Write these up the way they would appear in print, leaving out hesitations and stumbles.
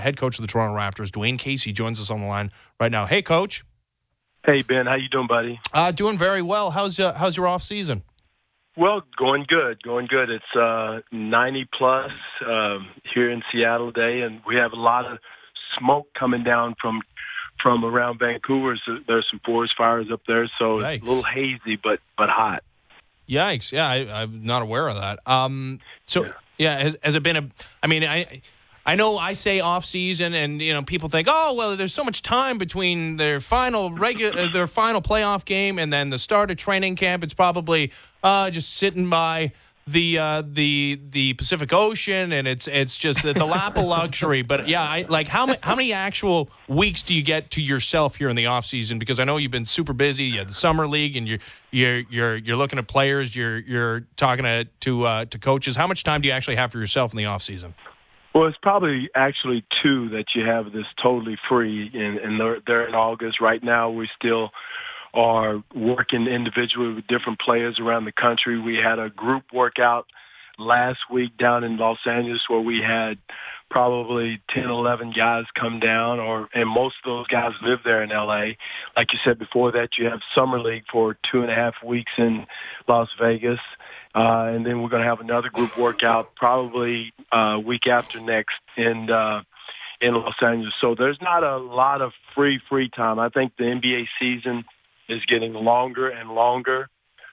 head coach of the Toronto Raptors, Dwayne Casey, joins us on the line right now. Hey, Coach. Hey, Ben. How you doing, buddy? Doing very well. How's your off season? Well, going good. It's 90 plus here in Seattle today, and we have a lot of smoke coming down from around Vancouver. So there's some forest fires up there, so Yikes. It's a little hazy, but hot. Yikes! Yeah, I'm not aware of that. Has it been I know I say off season, and people think, oh well, there's so much time between their final playoff game and then the start of training camp. It's probably just sitting by the Pacific Ocean, and it's just the lap of luxury. But yeah, how many actual weeks do you get to yourself here in the off season? Because I know you've been super busy. You had the summer league, and you're looking at players. You're talking to coaches. How much time do you actually have for yourself in the off season? Well, it's probably actually 2 that you have this totally free, and they're in August. Right now, we still are working individually with different players around the country. We had a group workout last week down in Los Angeles where we had probably 10, 11 guys come down, and most of those guys live there in L.A. Like you said before that, you have Summer League for 2.5 weeks in Las Vegas. And then we're going to have another group workout probably week after next in Los Angeles. So there's not a lot of free time. I think the NBA season is getting longer and longer.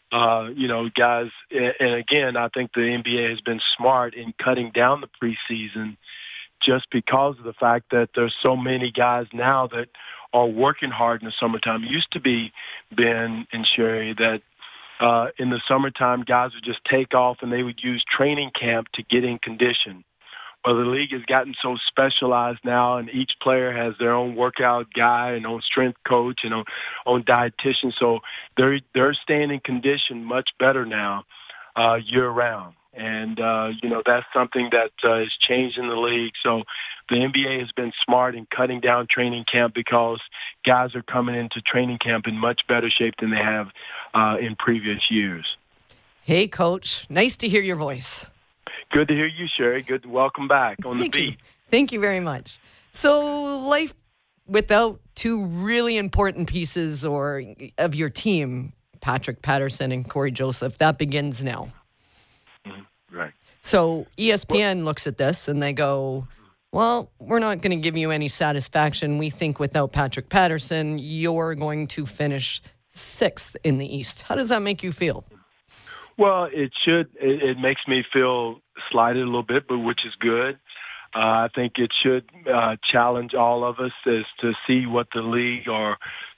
Guys, and again, I think the NBA has been smart in cutting down the preseason just because of the fact that there's so many guys now that are working hard in the summertime. It used to be, Ben and Sherry, that in the summertime, guys would just take off and they would use training camp to get in condition. Well, the league has gotten so specialized now, and each player has their own workout guy and own strength coach and own dietitian. So they're staying in condition much better now year-round. And, that's something that is changed in the league. So the NBA has been smart in cutting down training camp because guys are coming into training camp in much better shape than they have in previous years. Hey, Coach. Nice to hear your voice. Good to hear you, Sherry. Good to welcome back on the beat. Thank you very much. So life without 2 really important pieces of your team, Patrick Patterson and Corey Joseph, that begins now. Right. So ESPN looks at this and they go, well, we're not going to give you any satisfaction. We think without Patrick Patterson, you're going to finish 6th in the East. How does that make you feel? Well, it should. It makes me feel slighted a little bit, but which is good. I think it should challenge all of us as to see what the league or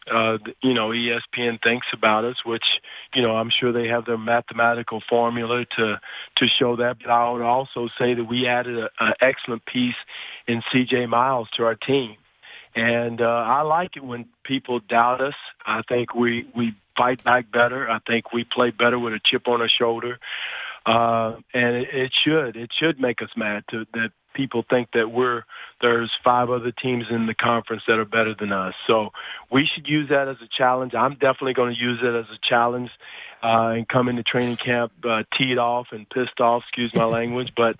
ESPN thinks about us, which, I'm sure they have their mathematical formula to show that. But I would also say that we added an excellent piece in C.J. Miles to our team. And I like it when people doubt us. I think we fight back better. I think we play better with a chip on our shoulder. And it should make us mad that people think that there's 5 other teams in the conference that are better than us. So we should use that as a challenge. I'm definitely going to use it as a challenge and come into training camp teed off and pissed off, excuse my language. But,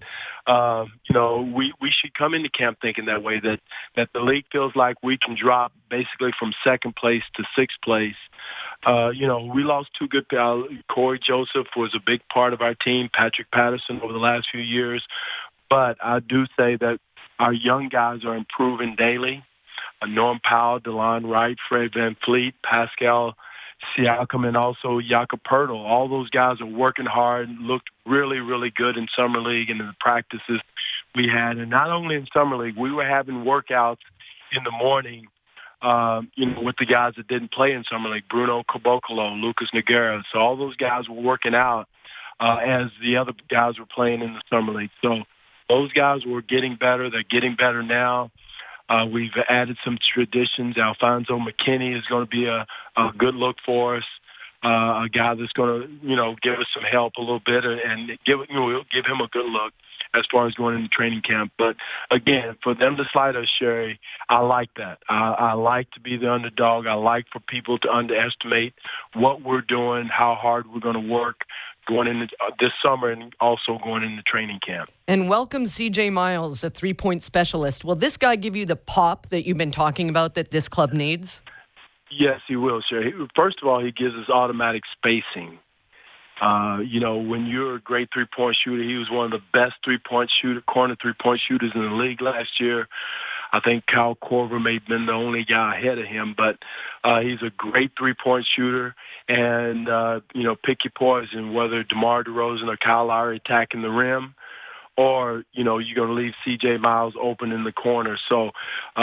we should come into camp thinking that way, that the league feels like we can drop basically from 2nd place to 6th place. We lost 2 good guys. Corey Joseph was a big part of our team, Patrick Patterson over the last few years. But I do say that our young guys are improving daily. Norm Powell, DeLon Wright, Fred VanVleet, Pascal Siakam, and also Jakob Poeltl. All those guys are working hard and looked really, really good in Summer League and in the practices we had. And not only in Summer League, we were having workouts in the morning with the guys that didn't play in Summer League, Bruno Caboclo, Lucas Nogueira. So all those guys were working out as the other guys were playing in the Summer League. So those guys were getting better. They're getting better now. We've added some traditions. Alfonso McKinney is going to be a good look for us, a guy that's going to, give us some help a little bit and give him a good look as far as going into training camp. But, again, for them to slide us, Sherry, I like that. I like to be the underdog. I like for people to underestimate what we're doing, how hard we're going to work going into this summer and also going into training camp. And welcome CJ Miles, the three-point specialist. Will this guy give you the pop that you've been talking about that this club needs? Yes, he will, Sherry. First of all, he gives us automatic spacing. When you're a great three-point shooter, he was one of the best corner three-point shooters in the league last year. I think Kyle Korver may have been the only guy ahead of him, but he's a great three-point shooter. And, pick your poison, whether DeMar DeRozan or Kyle Lowry attacking the rim, or, you're going to leave C.J. Miles open in the corner. So,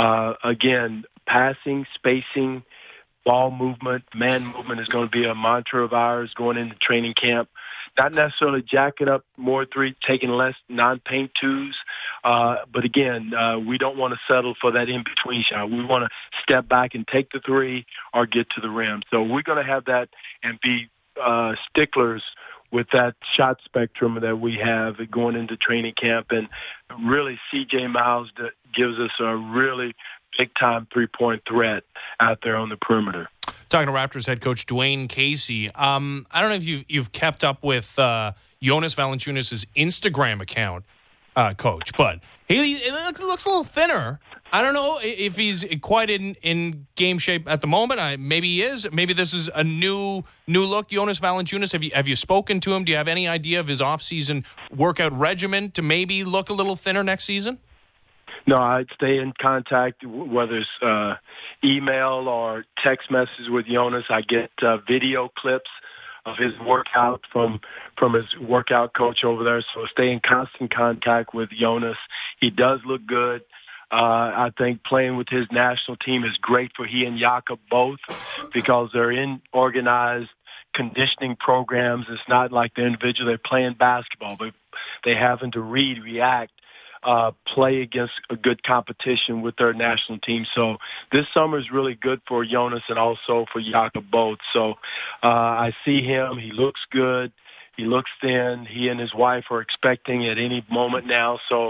again, passing, spacing, ball movement, man movement is going to be a mantra of ours going into training camp. Not necessarily jacking up more three, taking less non-paint twos. But again, we don't want to settle for that in-between shot. We want to step back and take the three or get to the rim. So we're going to have that and be sticklers with that shot spectrum that we have going into training camp. And really, C.J. Miles gives us a really big-time three-point threat out there on the perimeter. Talking to Raptors head coach Dwayne Casey. I don't know if you've kept up with Jonas Valanciunas' Instagram account, Coach, but he looks a little thinner. I don't know if he's quite in game shape at the moment. Maybe he is. Maybe this is a new look. Jonas Valanciunas, have you spoken to him? Do you have any idea of his off-season workout regimen to maybe look a little thinner next season? No, I'd stay in contact, whether it's email or text messages with Jonas. I get video clips of his workout from his workout coach over there. So stay in constant contact with Jonas. He does look good. I think playing with his national team is great for he and Jakob both because they're in organized conditioning programs. It's not like they're individual. They're playing basketball, but they're having to react. Play against a good competition with their national team. So this summer is really good for Jonas and also for Jakob both. So I see him. He looks good. He looks thin. He and his wife are expecting at any moment now. So,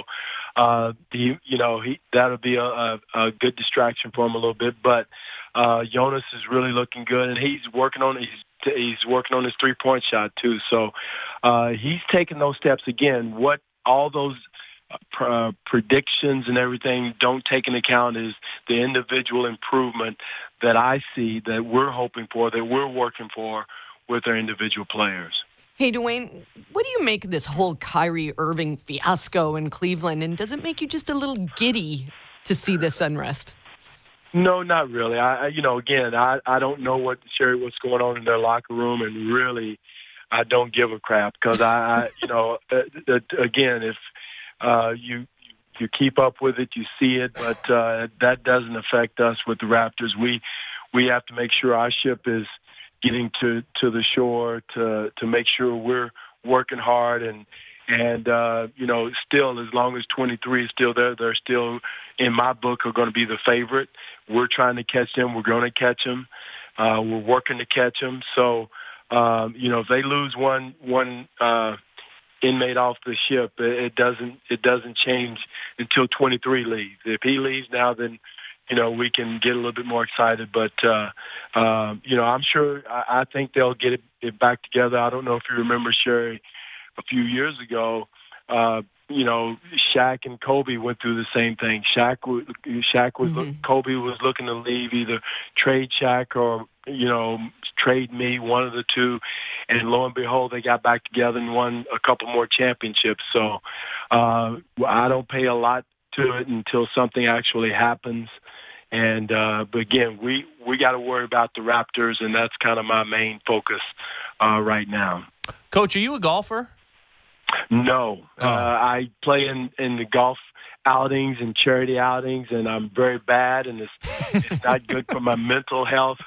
that'll be a good distraction for him a little bit. But Jonas is really looking good, and he's working on his three-point shot too. So he's taking those steps again. What all those predictions and everything don't take into account is the individual improvement that I see, that we're hoping for, that we're working for with our individual players. Hey, Dwayne, what do you make of this whole Kyrie Irving fiasco in Cleveland? And does it make you just a little giddy to see this unrest? No, not really. I don't know what's going on in their locker room, and really, I don't give a crap because again, if you keep up with it, you see it, but that doesn't affect us with the Raptors. We have to make sure our ship is getting to the shore to make sure we're working hard and still, as long as 23 is still there, they're still, in my book, are going to be the favorite. We're trying to catch them. We're going to catch them. We're working to catch them. So, if they lose one inmate off the ship, it doesn't change until 23 leaves. If he leaves now, then we can get a little bit more excited. But I'm sure. I think they'll get it back together. I don't know if you remember, Sherry, a few years ago. Shaq and Kobe went through the same thing. Kobe was looking to leave, either trade Shaq or trade me, one of the two. And lo and behold, they got back together and won a couple more championships. So I don't pay a lot to it until something actually happens. And but again, we got to worry about the Raptors, and that's kind of my main focus right now. Coach, are you a golfer? No. I play in the golf outings and charity outings, and I'm very bad, and it's not good for my mental health.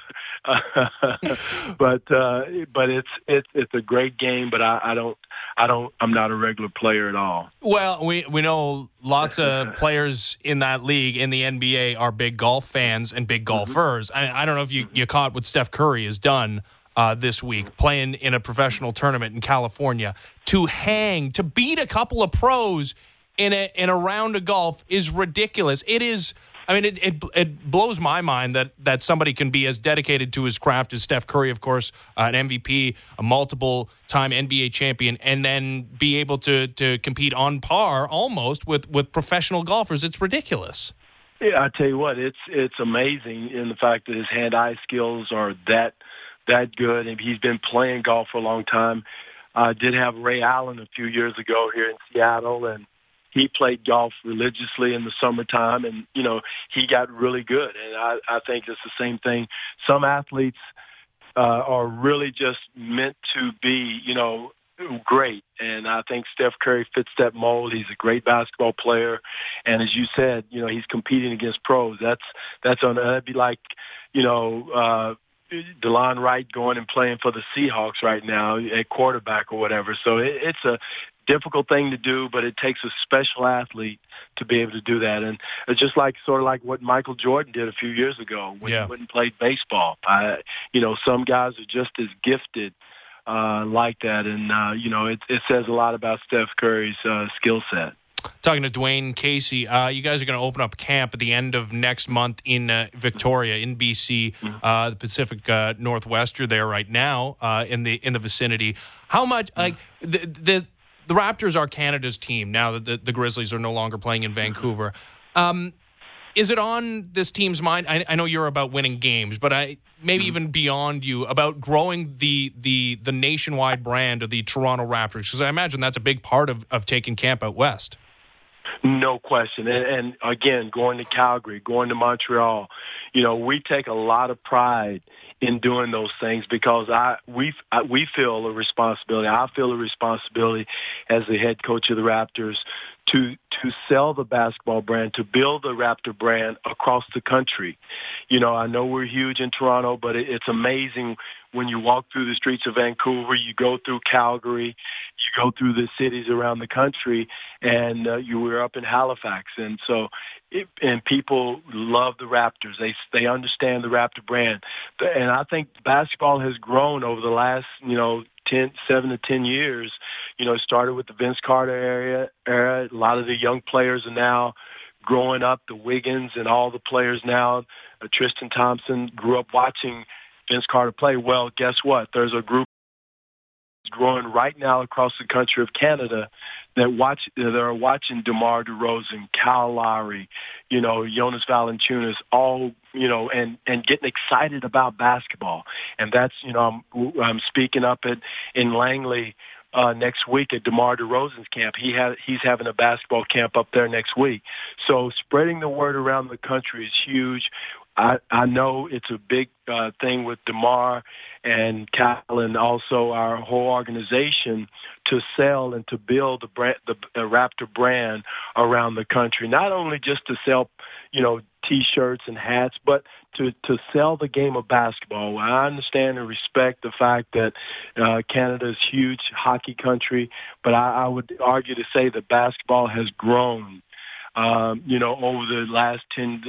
But it's a great game, but I'm not a regular player at all. Well, we know lots of players in that league in the NBA are big golf fans and big golfers. I don't know if you caught what Steph Curry has done this week, playing in a professional tournament in California. To beat a couple of pros in a round of golf is ridiculous. It is. I mean, it blows my mind that somebody can be as dedicated to his craft as Steph Curry, of course, an MVP, a multiple-time NBA champion, and then be able to compete on par almost with professional golfers. It's ridiculous. Yeah, I tell you what, it's amazing in the fact that his hand-eye skills are that good, and he's been playing golf for a long time. I did have Ray Allen a few years ago here in Seattle, and he played golf religiously in the summertime, and, he got really good. And I think it's the same thing. Some athletes are really just meant to be, great. And I think Steph Curry fits that mold. He's a great basketball player. And as you said, he's competing against pros. That'd be like, DeLon Wright going and playing for the Seahawks right now at quarterback or whatever. So it's a difficult thing to do, but it takes a special athlete to be able to do that. And it's just sort of like what Michael Jordan did a few years ago when he went and played baseball. Some guys are just as gifted like that. And, it says a lot about Steph Curry's skill set. Talking to Dwayne Casey, you guys are going to open up camp at the end of next month in Victoria, in BC, the Pacific Northwest. You're there right now in the vicinity. How much the Raptors are Canada's team now that the Grizzlies are no longer playing in Vancouver? Is it on this team's mind? I know you're about winning games, but maybe even beyond you, about growing the nationwide brand of the Toronto Raptors, because I imagine that's a big part of taking camp out west. No question. And again, going to Calgary, going to Montreal, we take a lot of pride in doing those things because we feel a responsibility. I feel a responsibility as the head coach of the Raptors to sell the basketball brand, to build the Raptor brand across the country. I know we're huge in Toronto, but it's amazing when you walk through the streets of Vancouver, you go through Calgary, you go through the cities around the country, and you were up in Halifax. And so, and people love the Raptors. They understand the Raptor brand. And I think basketball has grown over the last, 7 to 10 years. It started with the Vince Carter era. A lot of the young players are now growing up, the Wiggins and all the players now. Tristan Thompson grew up watching Vince Carter play. Well, guess what? There's a group growing right now across the country of Canada that are watching DeMar DeRozan, Kyle Lowry, Jonas Valanciunas, all, and getting excited about basketball. And that's, I'm speaking up in Langley next week at DeMar DeRozan's camp. He's having a basketball camp up there next week. So spreading the word around the country is huge. I know it's a big thing with DeMar and Kyle and also our whole organization to sell and to build the Raptor brand around the country. Not only just to sell, T-shirts and hats, but to sell the game of basketball. I understand and respect the fact that Canada is a huge hockey country, but I would argue to say that basketball has grown over the last 10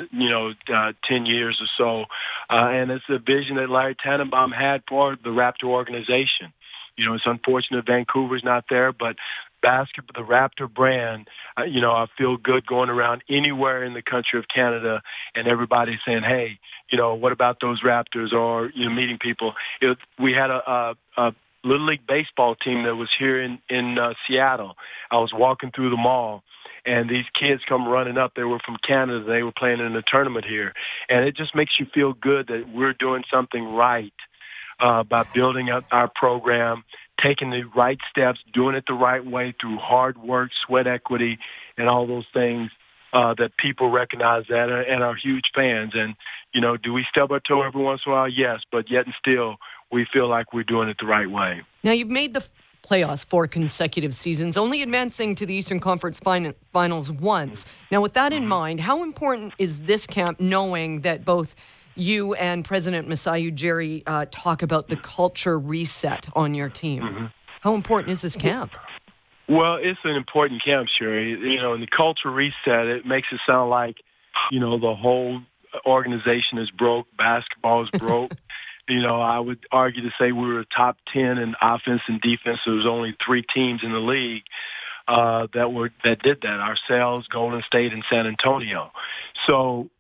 years or so. And it's a vision that Larry Tannenbaum had for the Raptor organization. It's unfortunate Vancouver's not there, but the Raptor brand, I feel good going around anywhere in the country of Canada and everybody saying, hey, what about those Raptors, or, meeting people. We had a Little League baseball team that was here in Seattle. I was walking through the mall, and these kids come running up. They were from Canada. They were playing in a tournament here. And it just makes you feel good that we're doing something right by building up our program, taking the right steps, doing it the right way through hard work, sweat equity, and all those things that people recognize that and are huge fans. And, do we stub our toe every once in a while? Yes, but yet and still we feel like we're doing it the right way. Now, you've made the playoffs 4 consecutive seasons, only advancing to the Eastern Conference Finals once. Now, with that in mind, how important is this camp, knowing that both you and President Masai Ujiri talk about the culture reset on your team? Mm-hmm. How important is this camp? Well, it's an important camp, Sherry. And the culture reset, it makes it sound like, the whole organization is broke, basketball is broke. I would argue to say we were top 10 in offense and defense. There was only 3 teams in the league that did that: ourselves, Golden State, and San Antonio. So,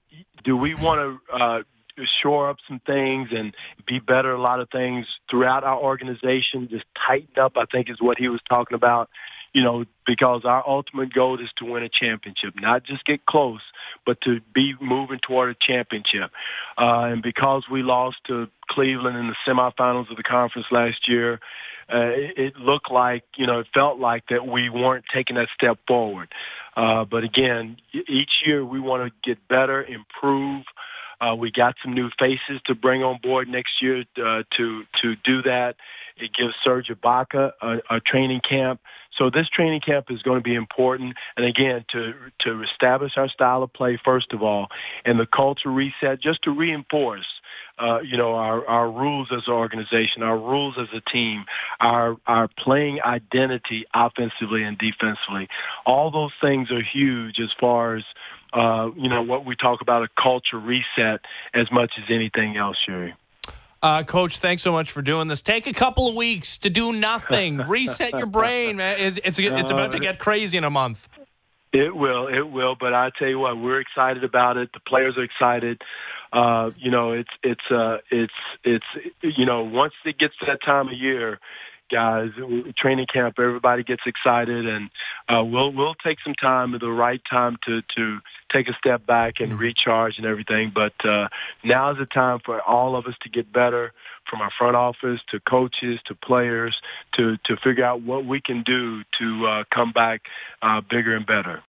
Do we want to shore up some things and be better at a lot of things throughout our organization? Just tighten up, I think, is what he was talking about. Because our ultimate goal is to win a championship, not just get close, but to be moving toward a championship. And because we lost to Cleveland in the semifinals of the conference last year, it looked like, it felt like that we weren't taking that step forward. But again, each year we want to get better, improve. We got some new faces to bring on board next year to do that. It gives Serge Ibaka a training camp. So this training camp is going to be important. And again, to establish our style of play, first of all, and the culture reset, just to reinforce, our rules as an organization, our rules as a team, our playing identity offensively and defensively. All those things are huge as far as, what we talk about, a culture reset as much as anything else, Sherry. Coach, thanks so much for doing this. Take a couple of weeks to do nothing. Reset your brain, man. It's about to get crazy in a month. It will. But I tell you what, we're excited about it. The players are excited. Once it gets to that time of year, guys, training camp, everybody gets excited, and we'll take some time at the right time to take a step back and recharge and everything. But now is the time for all of us to get better, from our front office to coaches to players, to figure out what we can do to come back bigger and better.